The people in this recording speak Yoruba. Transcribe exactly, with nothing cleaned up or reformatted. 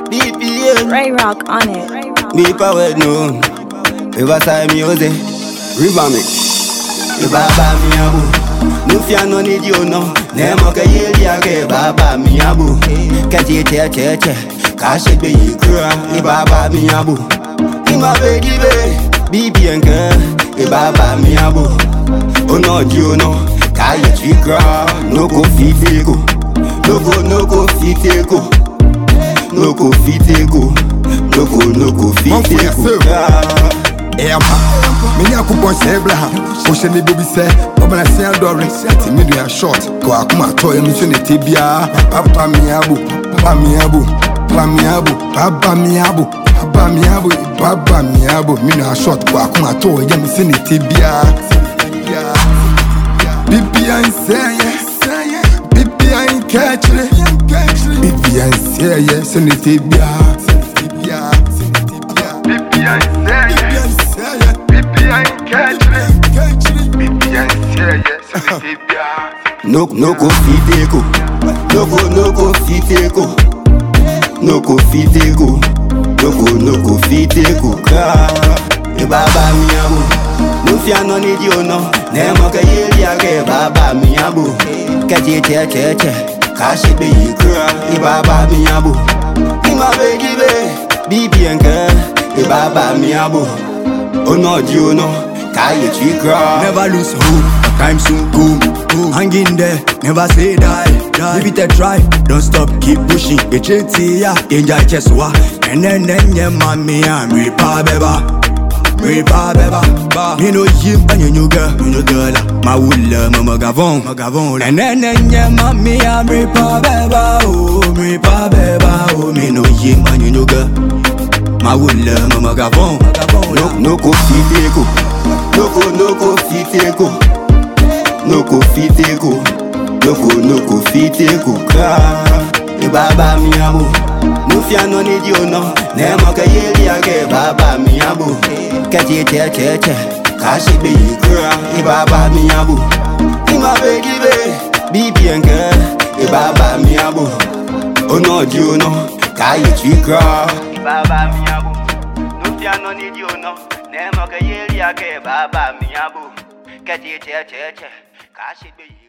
B P A. Ray Rock on it. Me power no. Riverside music. River mix. E baba mi abu. Nufia no need you no. Nemo ke yeli ake baba mi abu. Kati che che che. Kashi be yikura. E baba mi abu. Ima be dibe. Bibi enke. E baba mi abu. Ono you no. Kaye chikra. No go fit go. No go no go fit go. No go fit go. No go no go fit go. Emma, me ya kupon se Abraham. O se ni baby say, Oba na say adore. Ti me do short. Ko akuma to emi so ne tebia. Papa mi abu, papa mi abu, papa mi abu, papa mi abu, papa mi abu, papa mi abu. Me no short. Ko akuma to emi so ne tebia. Bibi an say yes, Bibi an catch it, Bibi an say yes, so ne tebia. Bibi an say yes. No no go fit go, no go no go fit go, no go fit go, no go no go fit go. E baba mi abu, nufia no need you no. Nemo ke yeli ake baba mi abu. Kati che che che, kashi be yikura. E baba mi abu, ima be dibe. Bibi enke, e baba mi abu. Oh no, you know, Kaye chikra. Never lose hope, time soon come. Hang in there, never say die, die. Give it a try, don't stop, keep pushing. It's ya, enjoy just wa. And then then yeah, mommy, I'm ripa beba, ripa beba. You know you and you new girl, you know girl. My wool, mama gavon, magavon. And then then yeah, mommy, I'm ripa beba, oh ripa beba, oh me know you and you new girl. My wool, mama gavon, no no go fit go, no go no go fit go, no go fit go, no go no go fit go. E baba mi abu, nufia no need you no. Nemo ke yeli ake baba mi abu. Kati che che che, kashi be yikura. E baba mi abu, ima be dibe. Bibi enke, e baba mi abu. Oh no you know, Kaye chikra. E baba mi abu. Nufia no need you no. Nemo ke yeli ake baba mi abu. Kati che che che, kashi be